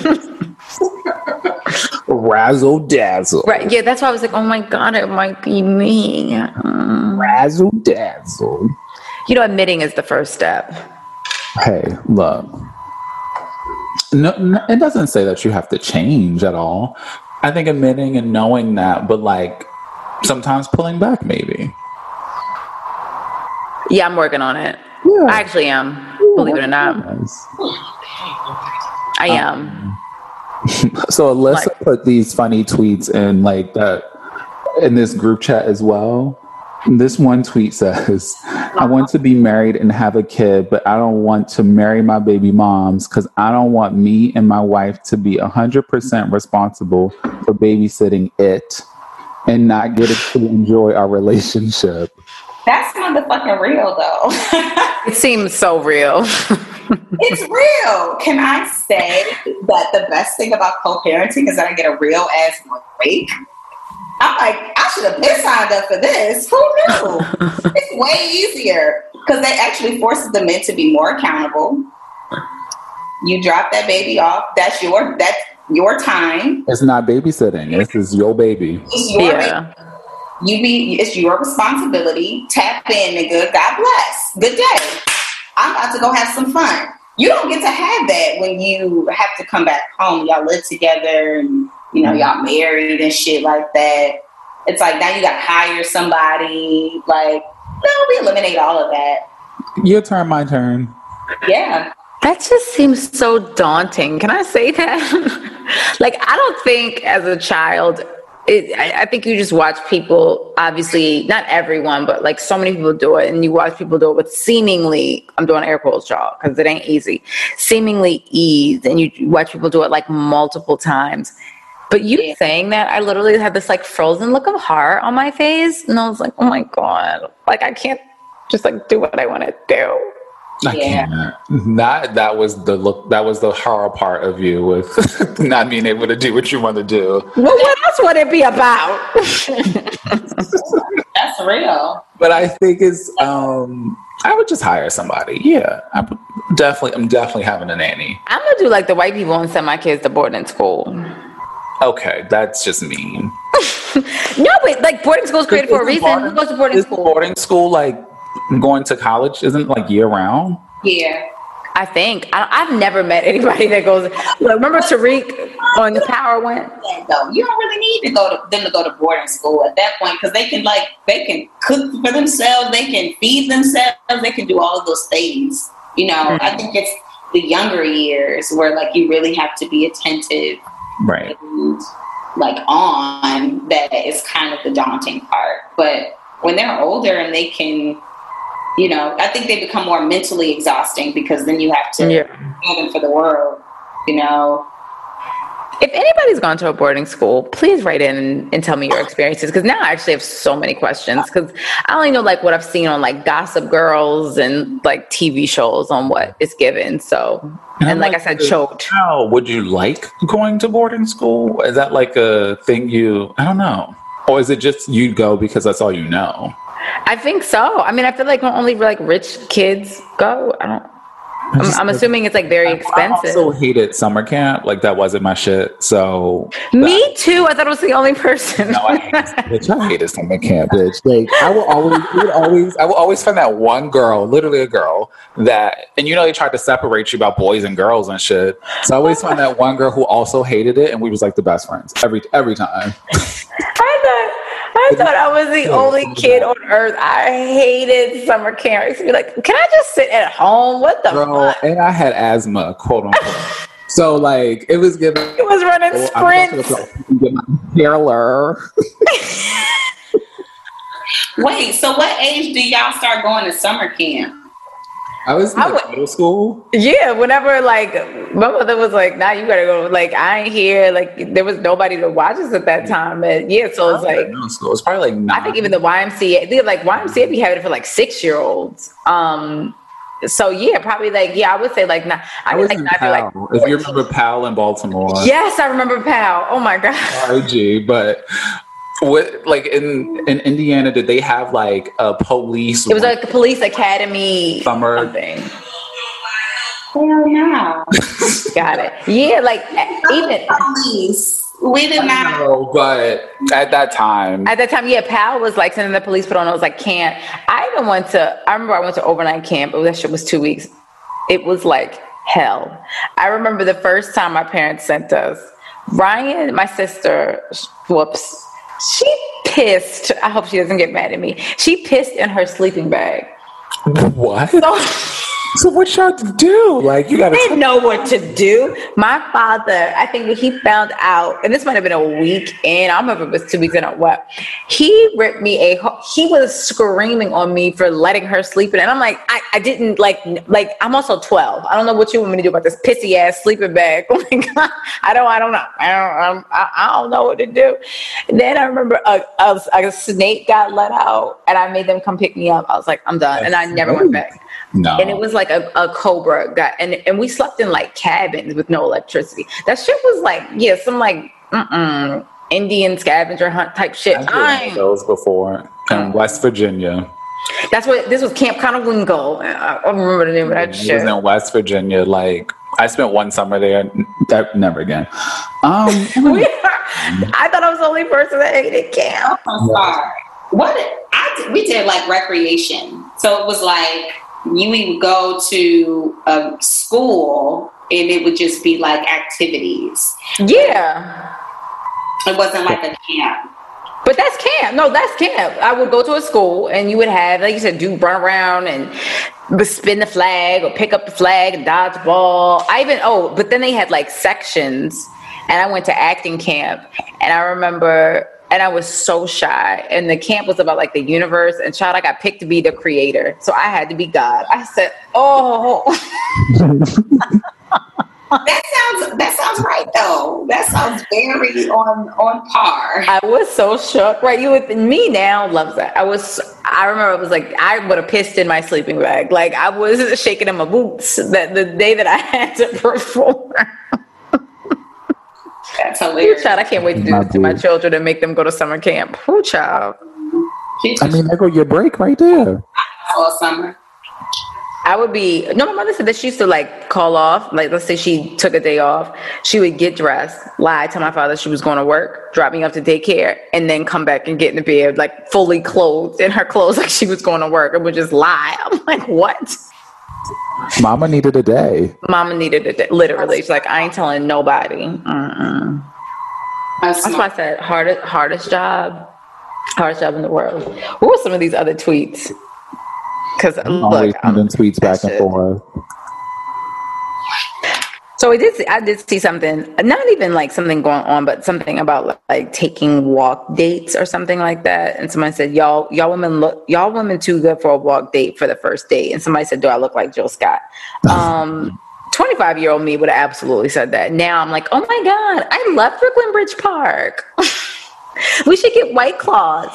Razzle dazzle. Right? Yeah, that's why I was like, oh my god, it might be me. Razzle dazzle. You know, admitting is the first step. Hey, look. No, it doesn't say that you have to change at all. I think admitting and knowing that, but like sometimes pulling back, maybe. Yeah, I'm working on it. Yeah. I actually am. Yeah, believe it or not. Nice. I am. So Alyssa put these funny tweets in like that in this group chat as well. This one tweet says, "I want to be married and have a kid, but I don't want to marry my baby moms because I don't want me and my wife to be 100% responsible for babysitting it and not get to enjoy our relationship." That's motherfucking real, though. It seems so real. It's real. Can I say that the best thing about co-parenting is that I get a real ass break? I'm like, I should have been signed up for this. Who knew? It's way easier because they actually forces the men to be more accountable. You drop that baby off. That's your time. It's not babysitting. This is your baby. It's your baby. It's your responsibility. Tap in, nigga. God bless. Good day. I'm about to go have some fun. You don't get to have that when you have to come back home. Y'all live together and y'all married and shit like that. It's like now you got to hire somebody. Like, no, we eliminate all of that. Your turn, my turn. Yeah. That just seems so daunting. Can I say that? Like, I don't think as a child, I think you just watch people, obviously, not everyone, but like so many people do it. And you watch people do it with seemingly, I'm doing air quotes, y'all, because it ain't easy, seemingly ease. And you watch people do it like multiple times. But you saying that, I literally had this like frozen look of horror on my face. And I was like, oh my God, like I can't just like do what I want to do. I can't. That was the look. That was the horror part of you with not being able to do what you want to do. Well, what else would it be about? That's real. But I think it's. I would just hire somebody. Yeah, I'm definitely having a nanny. I'm gonna do like the white people and send my kids to boarding school. Okay, that's just mean. No, but like boarding school is created for a reason. Who goes to boarding school? Boarding school like. Going to college isn't like year round. Yeah, I think I've never met anybody that goes. Remember Tariq on The Power went. No, you don't really need to go to boarding school at that point because they can cook for themselves, they can feed themselves, they can do all of those things. I think it's the younger years where like you really have to be attentive, right? And, like on that is kind of the daunting part, but when they're older and they can. I think they become more mentally exhausting because then you have to prepare them for the world, If anybody's gone to a boarding school, please write in and tell me your experiences. Because now I actually have so many questions. Because I only know like what I've seen on like Gossip Girls and like TV shows on what is given. So, and like I said, choked. How would you like going to boarding school? Is that like a thing I don't know. Or is it just you go because that's all you know? I think so. I mean, I feel like only like rich kids go. I'm assuming it's like very expensive. I also hated summer camp. Like that wasn't my shit. So me too. I thought I was the only person. No, I hated summer camp, bitch. Like I will always find that one girl, literally a girl that, and you know they tried to separate you about boys and girls and shit. So I always find that one girl who also hated it, and we was like the best friends every time. I thought I was the only kid on earth. I hated summer camp. I used to be like, can I just sit at home? What the fuck? And I had asthma, quote unquote. So like it was giving. It was running sprints. Get my parlor. Wait, so what age do y'all start going to summer camp? I was in middle school. Yeah, whenever like my mother was like, "Nah, you gotta go." Like I ain't here. Like there was nobody to watch us at that time. But yeah, so it's like middle school. It's probably like 9. I think even the YMCA. Like YMCA be having it for like 6-year-olds. So yeah, probably like I would say like I was like not like. If you remember Powell in Baltimore. Yes, I remember Powell. Oh my god. RG, but. What like in Indiana? Did they have like a police? It was like a police academy summer something. Hell no. Got it. Yeah, like even police. We did not know, but at that time, yeah, Powell was like sending the police put on. I was like, can't. I remember I went to overnight camp. That shit was 2 weeks. It was like hell. I remember the first time my parents sent us. Ryan, my sister, whoops. She pissed. I hope she doesn't get mad at me. She pissed in her sleeping bag. What? So what y'all do? Like you gotta. They didn't know what to do. My father, I think when he found out, and this might have been a week in, I don't remember if it was 2 weeks in or what. He ripped me he was screaming on me for letting her sleep in, and I'm like, I didn't like I'm also 12. I don't know what you want me to do about this pissy ass sleeping bag. Oh my god, I don't know. I don't know what to do. And then I remember a snake got let out, and I made them come pick me up. I was like, I'm done, and I never went back. No. And it was like a cobra got, and we slept in like cabins with no electricity. That shit was like, some like Indian scavenger hunt type shit. I did those before in West Virginia. That's what this was, Camp Conowingo. I don't remember the name of that shit. It was in West Virginia. Like I spent one summer there. Never again. I thought I was the only person that hated camp. I'm sorry. We did like recreation, so it was like. You would go to a school and it would just be like activities. Yeah. It wasn't like a camp. But that's camp. No, that's camp. I would go to a school and you would have, like you said, run around and spin the flag or pick up the flag and dodge ball. But then they had like sections, and I went to acting camp, and I remember. And I was so shy. And the camp was about like the universe. And child, I got picked to be the creator. So I had to be God. I said, oh. That sounds right though. That sounds very on par. I was so shook. Right. Me now loves that. I remember it was like, I would have pissed in my sleeping bag. Like I was shaking in my boots the day that I had to perform. That's hilarious. Child, I can't wait to do this to my children and make them go to summer camp. Ooh, child. I mean, there go your break right there. All summer. My mother said that she used to like call off. Like, let's say she took a day off. She would get dressed, lie to my father she was going to work, drop me off to daycare, and then come back and get in the bed, like fully clothed in her clothes, like she was going to work, and would just lie. I'm like, what? Mama needed a day. Literally. She's like, I ain't telling nobody. That's why I said hardest job in the world. What were some of these other tweets? Because look, sending tweets back and forth. So I did see something, not even like something going on, but something about like taking walk dates or something like that. And somebody said, y'all women too good for a walk date for the first date. And somebody said, do I look like Jill Scott? 25-year-old me would have absolutely said that. Now I'm like, oh my God, I love Brooklyn Bridge Park. We should get White Claws.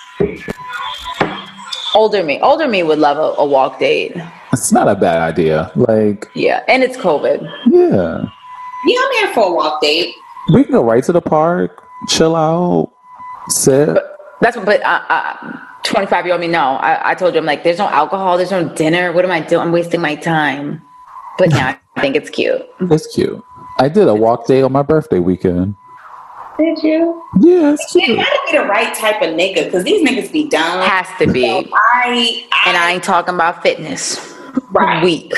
Older me would love a walk date. It's not a bad idea. Like, yeah, and it's COVID. Yeah. Yeah, I'm here for a walk date. We can go right to the park, chill out, sit. But 25-year-old me, no. I told you, I'm like, there's no alcohol, there's no dinner. What am I doing? I'm wasting my time. But now I think it's cute. It's cute. I did a walk day on my birthday weekend. Did you? Yeah, it's cute. It gotta be the right type of nigga, because these niggas be dumb. Has to be. So I ain't talking about fitness. Right. Weak.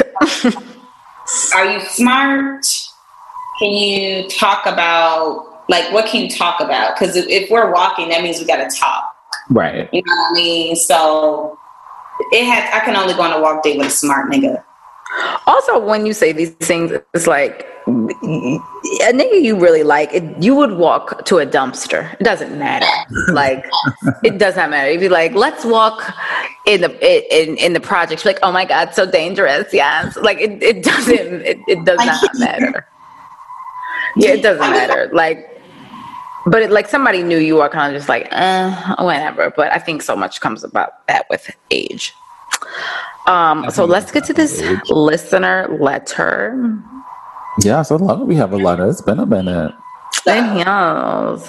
Are you smart? Can you talk about, like, what can you talk about? Because if we're walking, that means we gotta talk. Right. You know what I mean? So I can only go on a walk date with a smart nigga. Also, when you say these things, it's like a nigga you really like, you would walk to a dumpster. It doesn't matter. Like, it does not matter. If you're like, let's walk in the projects, like, oh my God, so dangerous. Yes. Like, it does not matter. Yeah, it doesn't matter. Like, but like somebody knew you are kind of just like, whatever. But I think so much comes about that with age. So let's get to this listener letter. Yes, I love it. We have a letter. It's been a minute. Yes.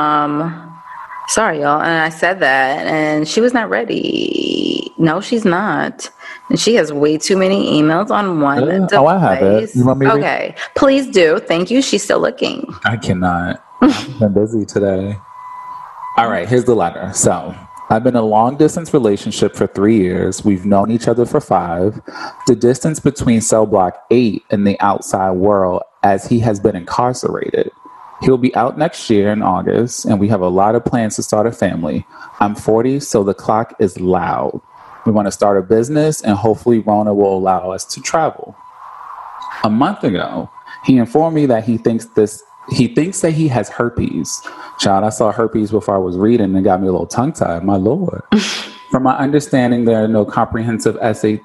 Sorry, y'all. And I said that, and she was not ready. No, she's not. And she has way too many emails on one device. Oh, I have it. You want me to Okay. Please do. Thank you. She's still looking. I cannot. I've been busy today. All right, here's the letter. So, I've been in a long-distance relationship for 3 years. We've known each other for 5. The distance between cell block 8 and the outside world, as he has been incarcerated. He'll be out next year in August, and we have a lot of plans to start a family. I'm 40, so the clock is loud. We want to start a business, and hopefully Rona will allow us to travel. A month ago, he informed me that he thinks that he has herpes. Child, I saw herpes before I was reading and it got me a little tongue-tied, my Lord. From my understanding, there are no comprehensive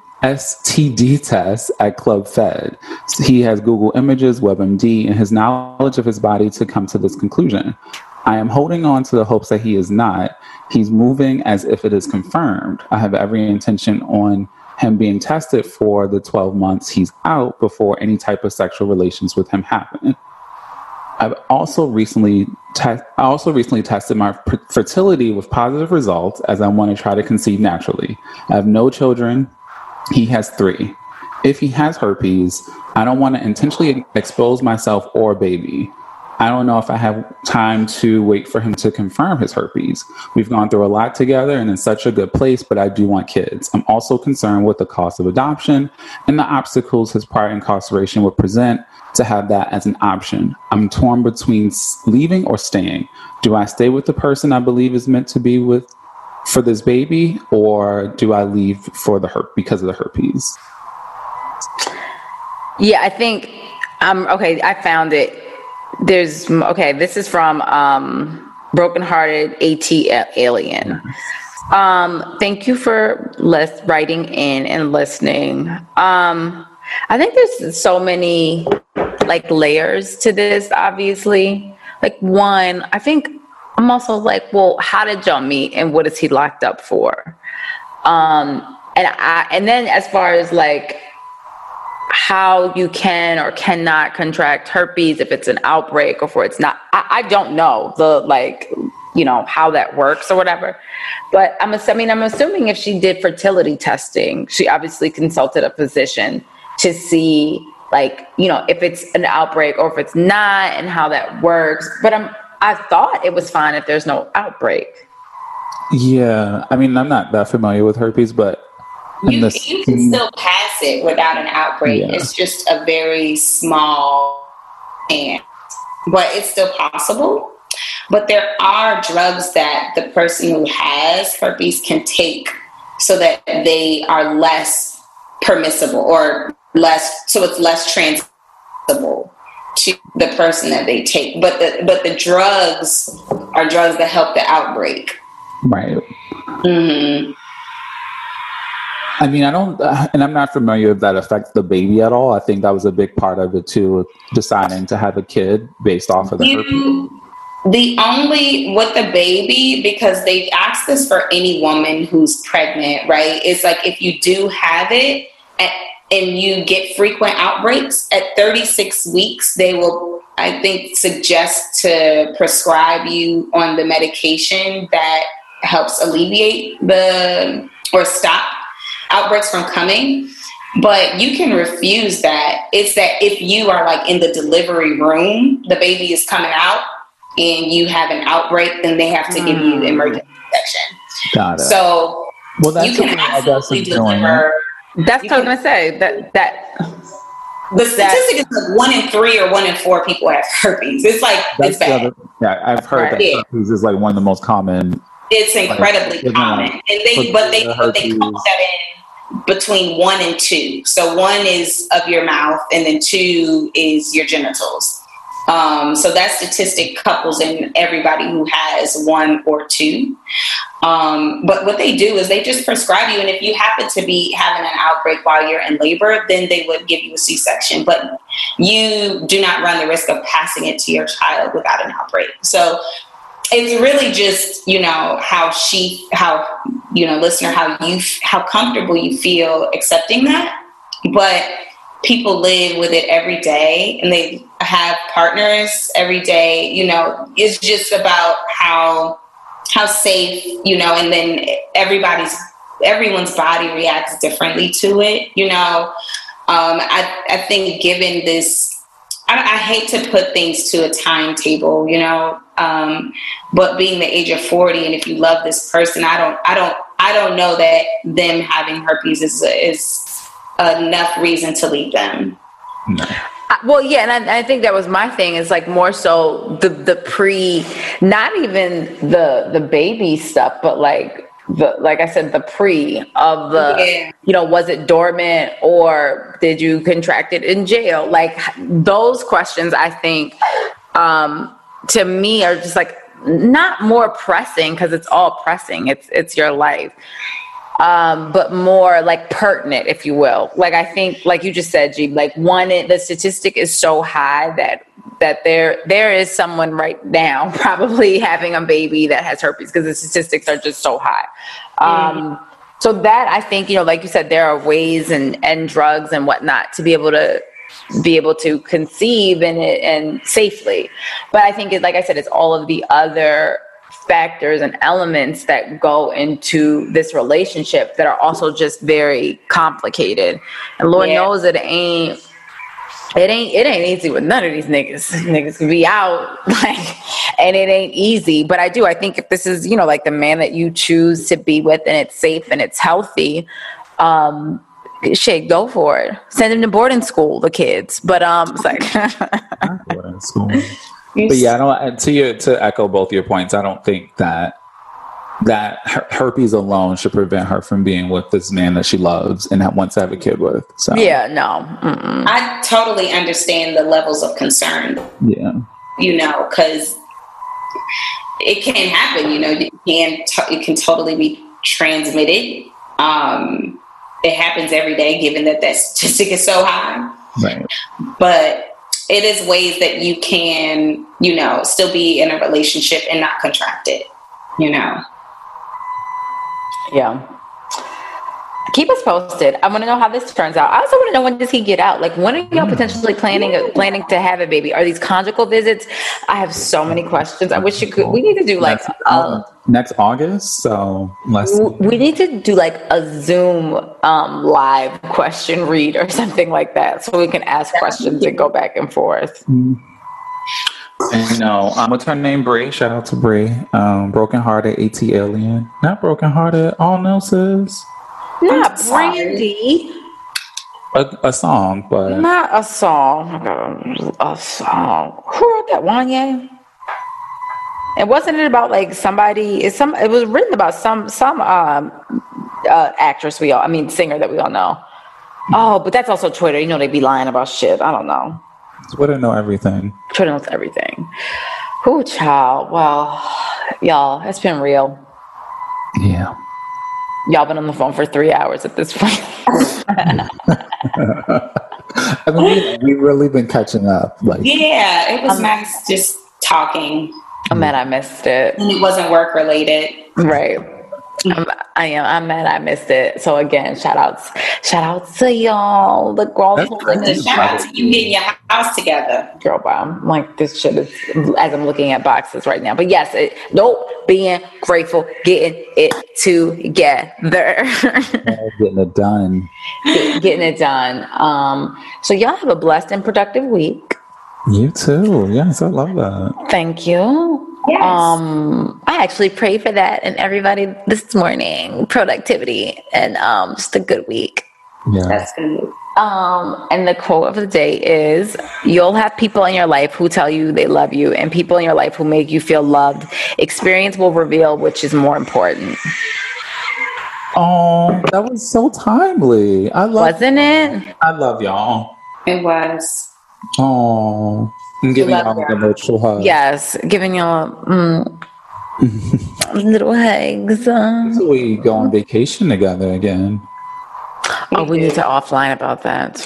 STD tests at Club Fed. He has Google Images, WebMD, and his knowledge of his body to come to this conclusion. I am holding on to the hopes that he is not. He's moving as if it is confirmed. I have every intention on him being tested for the 12 months he's out before any type of sexual relations with him happen. I also recently tested my fertility with positive results, as I want to try to conceive naturally. I have no children. He has 3. If he has herpes, I don't want to intentionally expose myself or baby. I don't know if I have time to wait for him to confirm his herpes. We've gone through a lot together and in such a good place, but I do want kids. I'm also concerned with the cost of adoption and the obstacles his prior incarceration would present to have that as an option. I'm torn between leaving or staying. Do I stay with the person I believe is meant to be with for this baby, or do I leave for because of the herpes? Yeah, I think okay, I found it. This is from Brokenhearted AT Alien. Thank you for writing in and listening. I think there's so many like layers to this, obviously. Like, one, I think I'm also like, well, how did y'all meet and what is he locked up for? And then as far as like how you can or cannot contract herpes if it's an outbreak or if it's not, I don't know how that works or whatever. But I'm assuming if she did fertility testing, she obviously consulted a physician to see if it's an outbreak or if it's not and how that works. But I thought it was fine if there's no outbreak. Yeah. I mean, I'm not that familiar with herpes, but you can still pass it without an outbreak. Yeah. It's just a very small chance, but it's still possible. But there are drugs that the person who has herpes can take so that they are less permissible or so it's less transmissible to the person that they take. But the drugs are drugs that help the outbreak. Right. Mm-hmm. I mean, I don't, and I'm not familiar if that affects the baby at all. I think that was a big part of it too, deciding to have a kid based off of the herpes. The only with the baby, because they ask this for any woman who's pregnant, right? It's like if you do have it and you get frequent outbreaks at 36 weeks, they will, I think, suggest to prescribe you on the medication that helps alleviate or stop outbreaks from coming. But you can refuse that. It's that if you are like in the delivery room, the baby is coming out, and you have an outbreak, then they have to give you emergency protection. Got it. So you can absolutely deliver. That's what I was going to say. That the statistic is like 1 in 3 or 1 in 4 people have herpes. It's like, it's bad. I've heard that herpes is like one of the most common. It's incredibly common. And they call that in between 1 and 2. So 1 is of your mouth, and then 2 is your genitals. So that statistic couples in everybody who has 1 or 2. But what they do is they just prescribe you. And if you happen to be having an outbreak while you're in labor, then they would give you a C-section. But you do not run the risk of passing it to your child without an outbreak. So it's really just, listener, how comfortable you feel accepting that. But people live with it every day, and they have partners every day. It's just about how safe, and then everyone's body reacts differently to it. I think given this, I hate to put things to a timetable, but being the age of 40, and if you love this person, I don't know that them having herpes is enough reason to leave them. No. Well, yeah, and I think that was my thing. Is like more so the pre, not even the baby stuff, but like I said, the pre of the, was it dormant or did you contract it in jail? Like those questions, I think, to me are just like not more pressing, because it's all pressing. It's your life. But more like pertinent, if you will. Like I think, like you just said, G, like the statistic is so high that there is someone right now probably having a baby that has herpes, because the statistics are just so high. So that, I think, like you said, there are ways and drugs and whatnot to be able to conceive and safely. But I think like I said, it's all of the other factors and elements that go into this relationship that are also just very complicated. And Lord knows it ain't easy with none of these niggas. Niggas can be out, and it ain't easy. But I think if this is, like the man that you choose to be with, and it's safe and it's healthy, shit, go for it. Send them to boarding school, the kids. But it's like boarding school. But yeah, to echo both your points, I don't think that herpes alone should prevent her from being with this man that she loves and wants to have a kid with. So yeah, no, I totally understand the levels of concern. Yeah, because it can happen. It can totally be transmitted. It happens every day, given that statistic is so high. Right, but it is ways that you can, still be in a relationship and not contract it, Yeah. Keep us posted. I want to know how this turns out. I also want to know, when does he get out? Like, when are y'all potentially planning to have a baby? Are these conjugal visits? I have so many questions. I wish you could. We need to do like next August. So we need to do like a Zoom live question read or something like that, so we can ask questions and go back and forth. And what's her name? Brie. Shout out to Brie. Broken Hearted, AT Alien. Not Broken Hearted. All Noses. Not Brandy. A song, but not a song. A song. Who wrote that? Wanye? And wasn't it about like somebody? It was written about some actress singer that we all know. Oh, but that's also Twitter. They be lying about shit. I don't know. Twitter know everything. Twitter knows everything. Ooh, child. Well, y'all, it's been real. Yeah. Y'all been on the phone for 3 hours at this point. I mean, we've really been catching up. Like, yeah, it was nice just talking. I'm mad I missed it. And it wasn't work related. Right. I'm mad I missed it. So again, shout outs to y'all. The girl shout out to you getting your house together. Girl, bye. I'm like, this shit is, as I'm looking at boxes right now. But yes, being grateful, getting it together. Getting it done. Getting it done. So y'all have a blessed and productive week. You too. Yes, I love that. Thank you. Yes. I actually prayed for that and everybody this morning. Productivity and just a good week. Yeah. That's good. And the quote of the day is, you'll have people in your life who tell you they love you and people in your life who make you feel loved. Experience will reveal which is more important. Oh, that was so timely. Wasn't it? I love y'all. It was. Oh, I'm giving y'all like a virtual hug. Yes, giving y'all little hugs. So we go on vacation together again. Oh, we need to offline about that.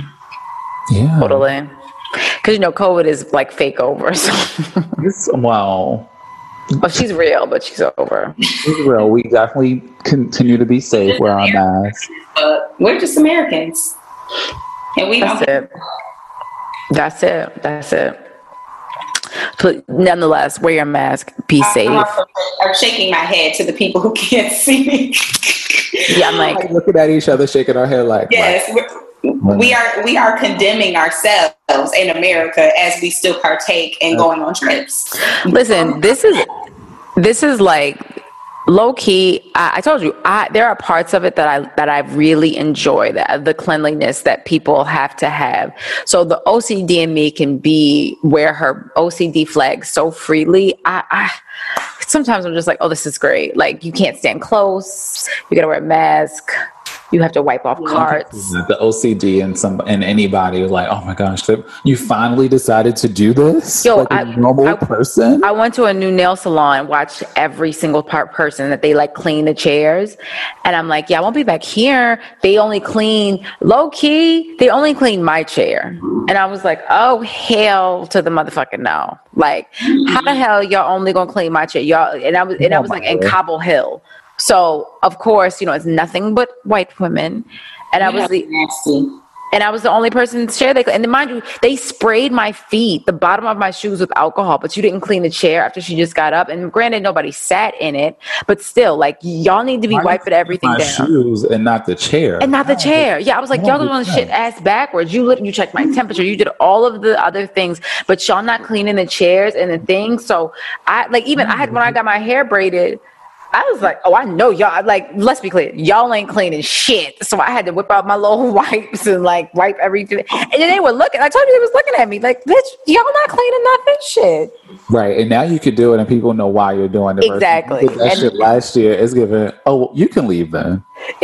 Yeah, totally. Because COVID is like fake over. So. Well, oh, she's real, but she's over. She's real. We definitely continue to be safe. Wear our masks. We're just Americans, and we That's it. That's it. But nonetheless, wear your mask. Be safe. I'm shaking my head to the people who can't see me. Yeah, I'm like looking at each other, shaking our head like. Yes, we are condemning ourselves in America as we still partake in going on trips. Listen, this is like low key. I told you, there are parts of it that I really enjoy. The cleanliness that people have to have. So the OCD in me can wear her OCD flag so freely. I sometimes I'm just like, oh, this is great. Like, you can't stand close. You got to wear a mask. You have to wipe off carts. The OCD and anybody was like, oh my gosh, you finally decided to do this? Yo, like a normal person? I went to a new nail salon, watched every single person that they like clean the chairs. And I'm like, yeah, I won't be back here. They only clean low key. They only clean my chair. And I was like, oh, hell to the motherfucking no. Like, how the hell y'all only gonna clean my chair? Y'all, and I was like in Cobble Hill. So of course, it's nothing but white women, and I was the only person in the chair. And then mind you, they sprayed my feet, the bottom of my shoes, with alcohol. But you didn't clean the chair after she just got up. And granted, nobody sat in it, but still, like, y'all need to be wiping everything down. Shoes and not the chair. Yeah, I was like, y'all doing shit ass backwards. You checked my temperature. You did all of the other things, but y'all not cleaning the chairs and the things. So when I got my hair braided, I was like, oh, I know y'all, like, let's be clear. Y'all ain't cleaning shit. So I had to whip out my little wipes and like wipe everything. And then they were looking, I told you they was looking at me like, bitch, y'all not cleaning nothing, shit. Right. And now you could do it and people know why you're doing it. Exactly. That shit last year is given, oh, you can leave then.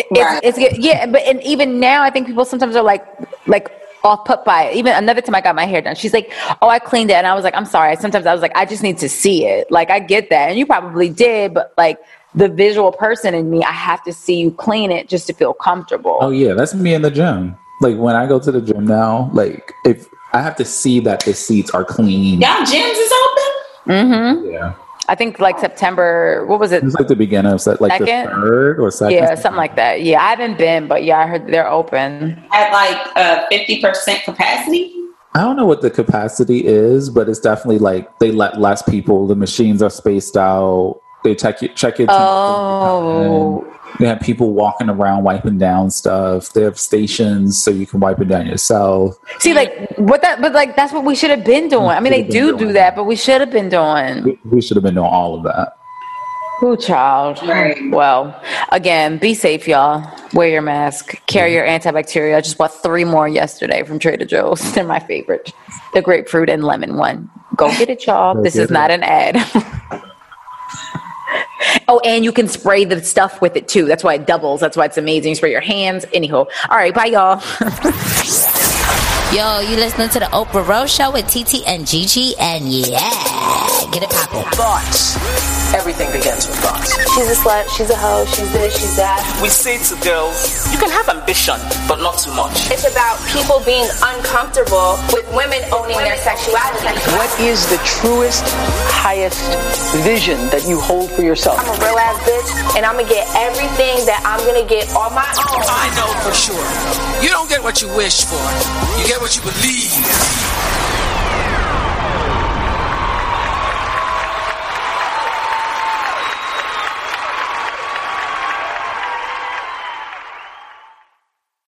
And even now I think people sometimes are like off put by it. Even another time I got my hair done, she's like, oh, I cleaned it. And I was like, I'm sorry. Sometimes I was like, I just need to see it. Like, I get that. And you probably did, but like, the visual person in me, I have to see you clean it just to feel comfortable. Oh yeah, that's me in the gym. Like, when I go to the gym now, like, if I have to see that the seats are clean. Y'all gyms is open? Mm-hmm. Yeah. I think like September, what was it? It was like the beginning of like the 3rd or 2nd. Yeah, something like that. Yeah, I haven't been, but yeah, I heard they're open. At like 50% capacity? I don't know what the capacity is, but it's definitely like they let less people. The machines are spaced out. They check your Oh. They have people walking around wiping down stuff. They have stations so you can wipe it down yourself. See, that's what we should have been doing. I mean, they do that, but we should have been doing. We should have been doing all of that. Ooh, child. Right. Well, again, be safe, y'all. Wear your mask. Carry your antibacterial. I just bought 3 more yesterday from Trader Joe's. They're my favorite. The grapefruit and lemon one. Go get it, y'all. This is not an ad. Oh, and you can spray the stuff with it too. That's why it doubles. That's why it's amazing. You spray your hands. Anyhow. All right. Bye, y'all. Yo, you listening to the Oprah Rose Show with TT and Gigi, and yeah. Get it poppin'. Thoughts. Everything begins with thoughts. She's a slut, she's a hoe, she's this, she's that. We say to girls, you can have ambition, but not too much. It's about people being uncomfortable with women owning their sexuality. What is the truest, highest vision that you hold for yourself? I'm a real ass bitch, and I'm gonna get everything that I'm gonna get on my own. I know for sure. You don't get what you wish for. You get what you believe.